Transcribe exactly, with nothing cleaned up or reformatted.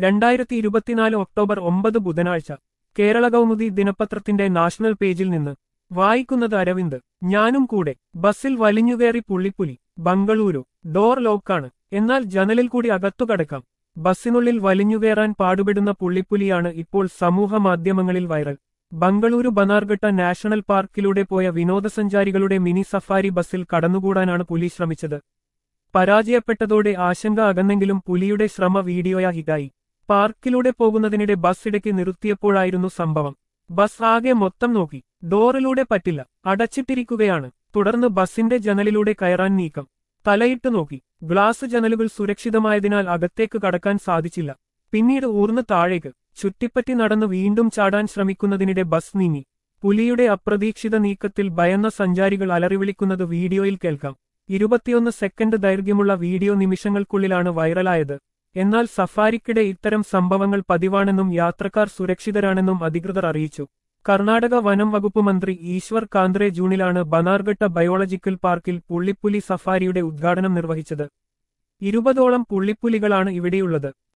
രണ്ടായിരത്തി ഇരുപത്തിനാല് ഒക്ടോബർ ഒമ്പത് ബുധനാഴ്ച കേരള കൗമുദി ദിനപത്രത്തിന്റെ നാഷണൽ പേജിൽ നിന്ന് വായിക്കുന്നത് അരവിന്ദ്. ഞാനും കൂടെ ബസ്സിൽ വലിഞ്ഞുകയറി പുള്ളിപ്പുലി. ബംഗളൂരു. ഡോർ ലോക്കാണ്, എന്നാൽ ജനലിൽ കൂടി അകത്തു കടക്കാം. ബസ്സിനുള്ളിൽ വലിഞ്ഞുകയറാൻ പാടുപെടുന്ന പുള്ളിപ്പുലിയാണ് ഇപ്പോൾ സമൂഹ മാധ്യമങ്ങളിൽ വൈറൽ. ബംഗളൂരു ബനാർഘട്ട നാഷണൽ പാർക്കിലൂടെ പോയ വിനോദസഞ്ചാരികളുടെ മിനി സഫാരി ബസ്സിൽ കടന്നുകൂടാനാണ് പുലി ശ്രമിച്ചത്. പരാജയപ്പെട്ടതോടെ ആശങ്ക അകന്നെങ്കിലും പുലിയുടെ ശ്രമ വീഡിയോയാ ഹിറ്റായി. പാർക്കിലൂടെ പോകുന്നതിനിടെ ബസ് ഇടയ്ക്ക് നിർത്തിയപ്പോഴായിരുന്നു സംഭവം. ബസ് ആകെ മൊത്തം നോക്കി. ഡോറിലൂടെ പറ്റില്ല, അടച്ചിട്ടിരിക്കുകയാണ്. തുടർന്ന് ബസിന്റെ ജനലിലൂടെ കയറാൻ നീക്കം. തലയിട്ട് നോക്കി. ഗ്ലാസ് ജനലുകൾ സുരക്ഷിതമായതിനാൽ അകത്തേക്ക് കടക്കാൻ സാധിച്ചില്ല. പിന്നീട് ഊർന്ന് താഴേക്ക് ചുറ്റിപ്പറ്റി നടന്ന് വീണ്ടും ചാടാൻ ശ്രമിക്കുന്നതിനിടെ ബസ് നീങ്ങി. പുലിയുടെ അപ്രതീക്ഷിത നീക്കത്തിൽ ഭയന്ന സഞ്ചാരികൾ അലറിവിളിക്കുന്നത് വീഡിയോയിൽ കേൾക്കാം. ഇരുപത്തിയൊന്ന് സെക്കൻഡ് ദൈർഘ്യമുള്ള വീഡിയോ നിമിഷങ്ങൾക്കുള്ളിലാണ് വൈറലായത്. എന്നാൽ സഫാരിക്കിടെ ഇത്തരം സംഭവങ്ങൾ പതിവാണെന്നും യാത്രക്കാർ സുരക്ഷിതരാണെന്നും അധികൃതർ അറിയിച്ചു. കർണാടക വനം വകുപ്പ് മന്ത്രി ഈശ്വർ കാന്ദ്രെ ജൂണിലാണ് ബനാർഘട്ട ബയോളജിക്കൽ പാർക്കിൽ പുള്ളിപ്പുലി സഫാരിയുടെ ഉദ്ഘാടനം നിർവഹിച്ചത്. ഇരുപതോളം പുള്ളിപ്പുലികളാണ് ഇവിടെയുള്ളത്.